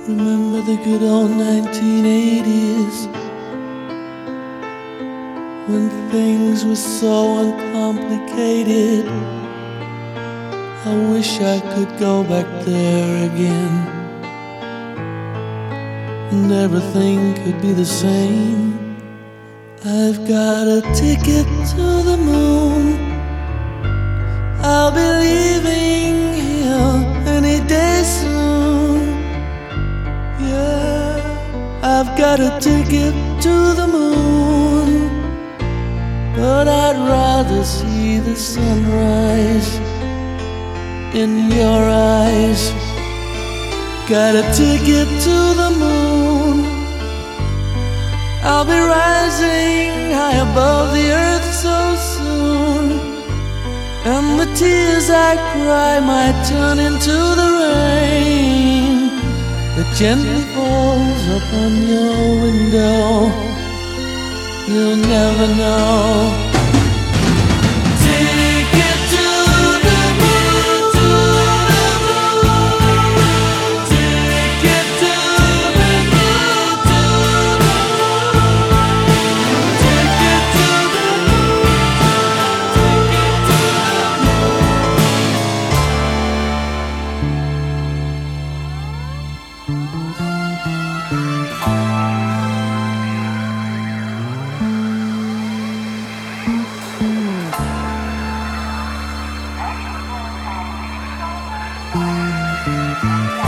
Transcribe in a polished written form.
Remember the good old 1980s when things were so uncomplicated. I wish I could go back there again and everything could be the same. I've got a ticket to the moon. I'll be leaving here any day soon. Yeah, I've got a ticket to the moon, but I'd rather see the sunrise in your eyes. Got a ticket to the moon. I'll be rising high above the earth so soon, and the tears I cry might turn into the rain that gently falls upon your window. You'll never know. Ticket to the moon, to the moon. Ticket to the moon, to the moon. Ticket to the moon, ticket to the moon.